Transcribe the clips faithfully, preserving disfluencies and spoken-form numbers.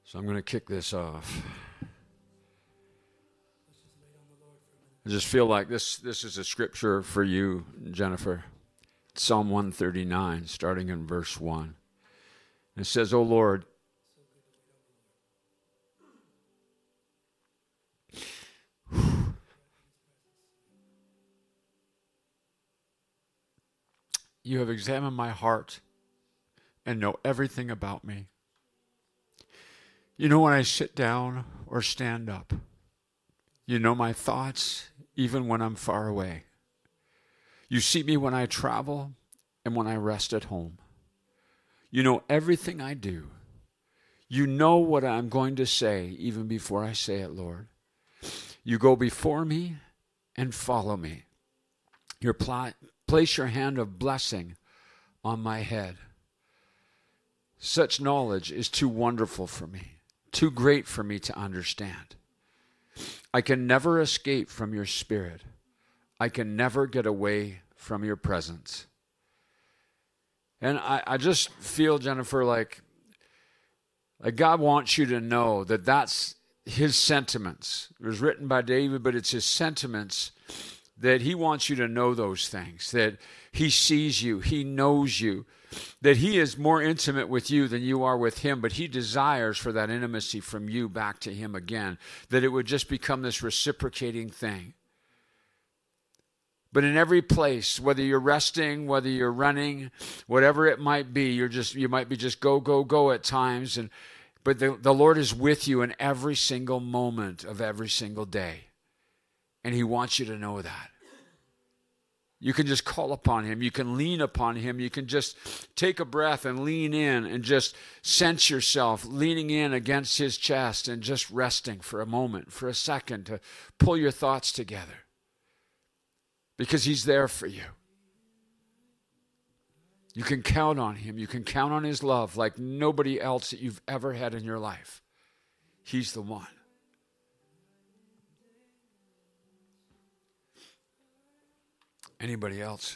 So I'm going to kick this off. I just feel like this, this is a scripture for you, Jennifer. Psalm one thirty-nine, starting in verse one. It says, "O Lord, you have examined my heart and know everything about me. You know when I sit down or stand up. You know my thoughts even when I'm far away. You see me when I travel and when I rest at home. You know everything I do. You know what I'm going to say even before I say it, Lord. You go before me and follow me. You pl- place your hand of blessing on my head. Such knowledge is too wonderful for me, too great for me to understand. I can never escape from your spirit. I can never get away from your presence." And I, I just feel, Jennifer, like, like God wants you to know that that's his sentiments. It was written by David, but it's his sentiments, that he wants you to know those things, that he sees you, he knows you, that he is more intimate with you than you are with him, but he desires for that intimacy from you back to him again, that it would just become this reciprocating thing. But in every place, whether you're resting, whether you're running, whatever it might be, you're just you might be just go, go, go at times, and but the, the Lord is with you in every single moment of every single day. And he wants you to know that. You can just call upon him. You can lean upon him. You can just take a breath and lean in and just sense yourself leaning in against his chest and just resting for a moment, for a second, to pull your thoughts together. Because he's there for you. You can count on him. You can count on his love like nobody else that you've ever had in your life. He's the one. Anybody else?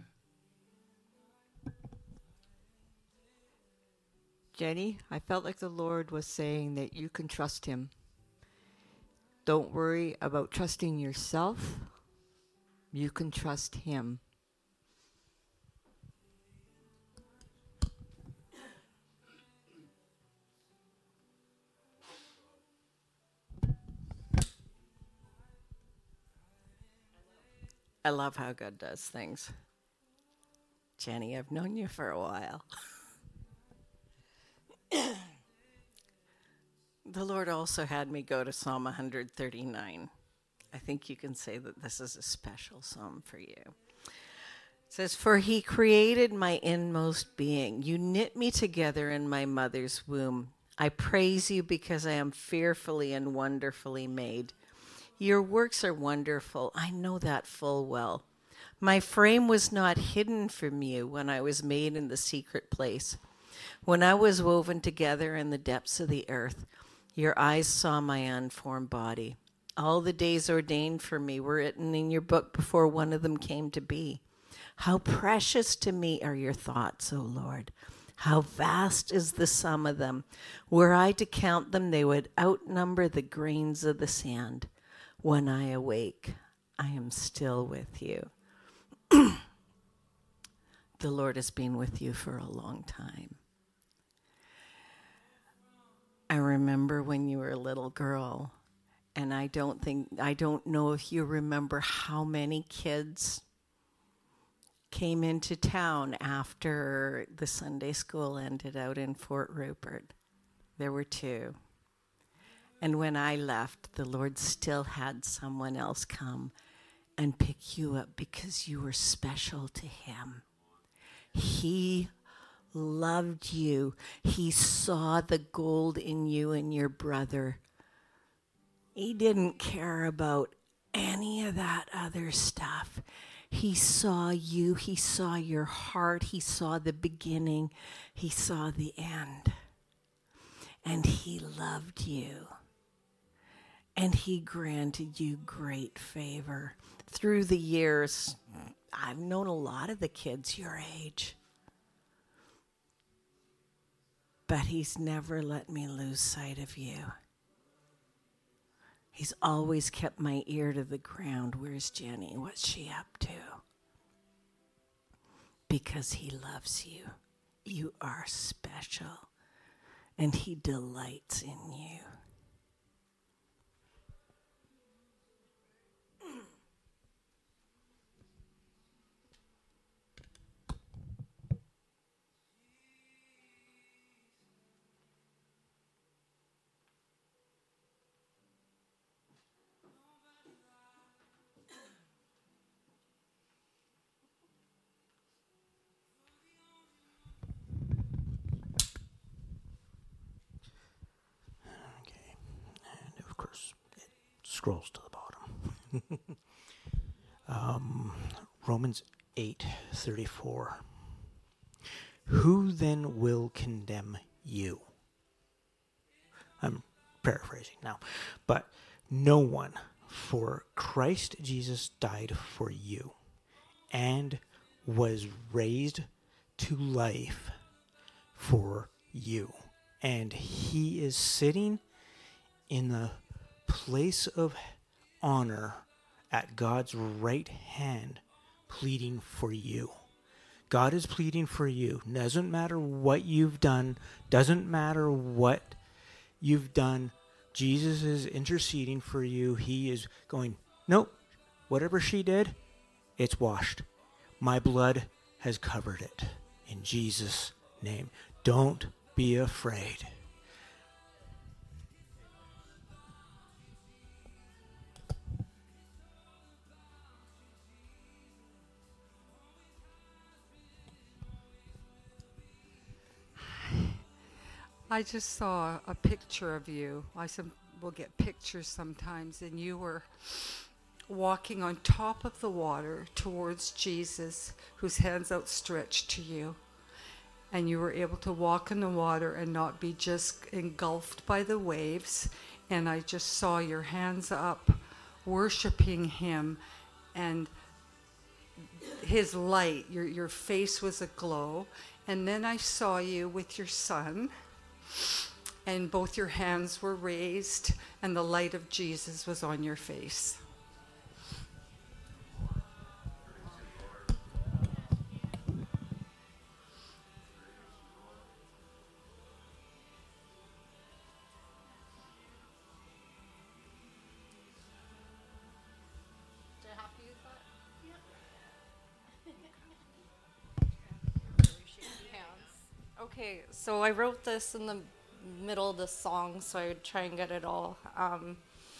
Jenny, I felt like the Lord was saying that you can trust him. Don't worry about trusting yourself. You can trust him. I love how God does things. Jenny, I've known you for a while. The Lord also had me go to Psalm one thirty-nine. I think you can say that this is a special psalm for you. It says, "For he created my inmost being. You knit me together in my mother's womb. I praise you because I am fearfully and wonderfully made. Your works are wonderful. I know that full well. My frame was not hidden from you when I was made in the secret place. When I was woven together in the depths of the earth, your eyes saw my unformed body. All the days ordained for me were written in your book before one of them came to be. How precious to me are your thoughts, O Lord. How vast is the sum of them. Were I to count them, they would outnumber the grains of the sand. When I awake, I am still with you." The Lord has been with you for a long time. I remember when you were a little girl, and I don't think, I don't know if you remember how many kids came into town after the Sunday school ended out in Fort Rupert. There were two. And when I left, the Lord still had someone else come and pick you up because you were special to him. He loved you. He saw the gold in you and your brother. He didn't care about any of that other stuff. He saw you. He saw your heart. He saw the beginning. He saw the end. And he loved you. And he granted you great favor. Through the years, I've known a lot of the kids your age. but he's never let me lose sight of you. He's always kept my ear to the ground. Where's Jenny? What's she up to? Because he loves you. You are special, and he delights in you. Scrolls to the bottom. um, Romans eight thirty-four. Who then will condemn you? I'm paraphrasing now. But no one, for Christ Jesus died for you and was raised to life for you. And he is sitting in the place of honor at God's right hand, pleading for you. God is pleading for you. Doesn't matter what you've done. Doesn't matter what you've done. Jesus is interceding for you. He is going, nope, whatever she did, it's washed. My blood has covered it. In Jesus' name. Don't be afraid. I just saw a picture of you. I some, will get pictures sometimes, and you were walking on top of the water towards Jesus, whose hands outstretched to you. And you were able to walk in the water and not be just engulfed by the waves. And I just saw your hands up, worshiping him, and his light, your, your face was aglow. And then I saw you with your son, and both your hands were raised, and the light of Jesus was on your face. Okay, so I wrote this in the middle of the song, so I would try and get it all. Um,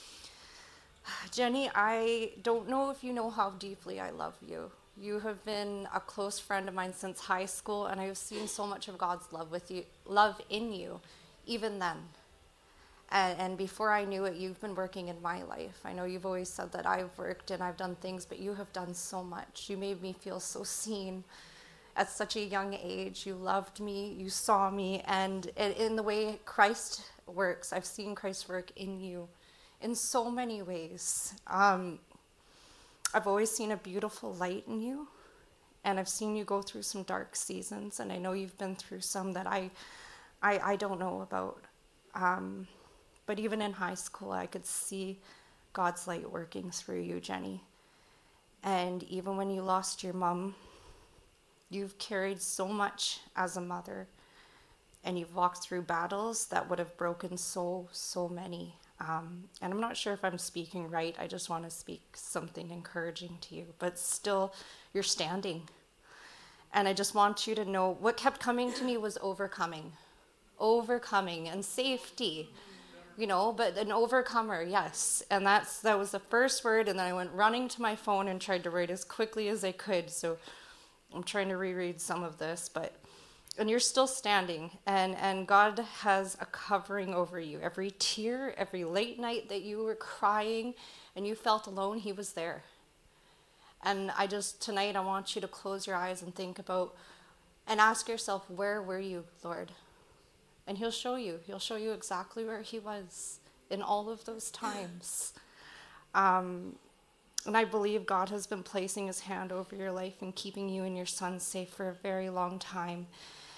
Jenny, I don't know if you know how deeply I love you. You have been a close friend of mine since high school, and I've seen so much of God's love with you, love in you, even then. And, and before I knew it, you've been working in my life. I know you've always said that I've worked and I've done things, but you have done so much. You made me feel so seen. At such a young age, you loved me, you saw me, and in the way Christ works, I've seen Christ work in you in so many ways. Um, I've always seen a beautiful light in you, and I've seen you go through some dark seasons, and I know you've been through some that I, I, I don't know about. Um, but even in high school, I could see God's light working through you, Jenny. And even when you lost your mom, you've carried so much as a mother, and you've walked through battles that would have broken so, so many. Um, and I'm not sure if I'm speaking right. I just want to speak something encouraging to you. But still, you're standing. And I just want you to know what kept coming to me was overcoming. Overcoming and safety. You know, but an overcomer, yes. And that's that was the first word, and then I went running to my phone and tried to write as quickly as I could. So I'm trying to reread some of this, but, and you're still standing, and, and God has a covering over you. Every tear, every late night that you were crying and you felt alone, he was there. And I just, tonight, I want you to close your eyes and think about, and ask yourself, where were you, Lord? And he'll show you. He'll show you exactly where he was in all of those times. Um, And I believe God has been placing his hand over your life and keeping you and your son safe for a very long time.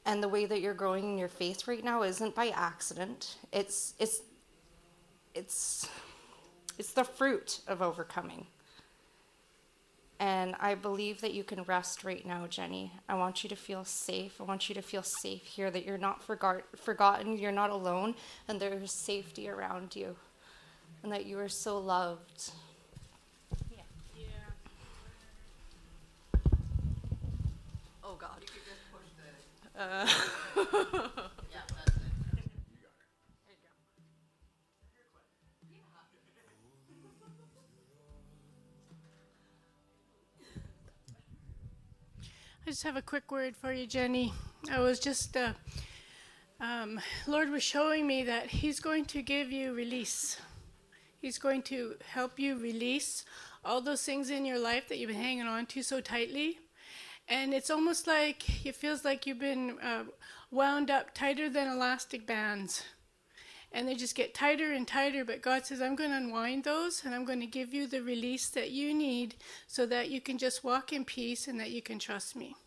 And the way that you're growing in your faith right now isn't by accident. It's it's it's it's the fruit of overcoming. And I believe that you can rest right now, Jenny. I want you to feel safe. I want you to feel safe here, that you're not forgot, forgotten, you're not alone, and there's safety around you, and that you are so loved. Yeah. Yeah. Oh, God. You could just push the... Uh. Yeah, that's it. You got it. There you go. I just have a quick word for you, Jenny. I was just, uh, um, Lord was showing me that He's going to give you release. He's going to help you release all those things in your life that you've been hanging on to so tightly. And it's almost like, it feels like you've been uh, wound up tighter than elastic bands. And they just get tighter and tighter, but God says, I'm going to unwind those, and I'm going to give you the release that you need so that you can just walk in peace and that you can trust me.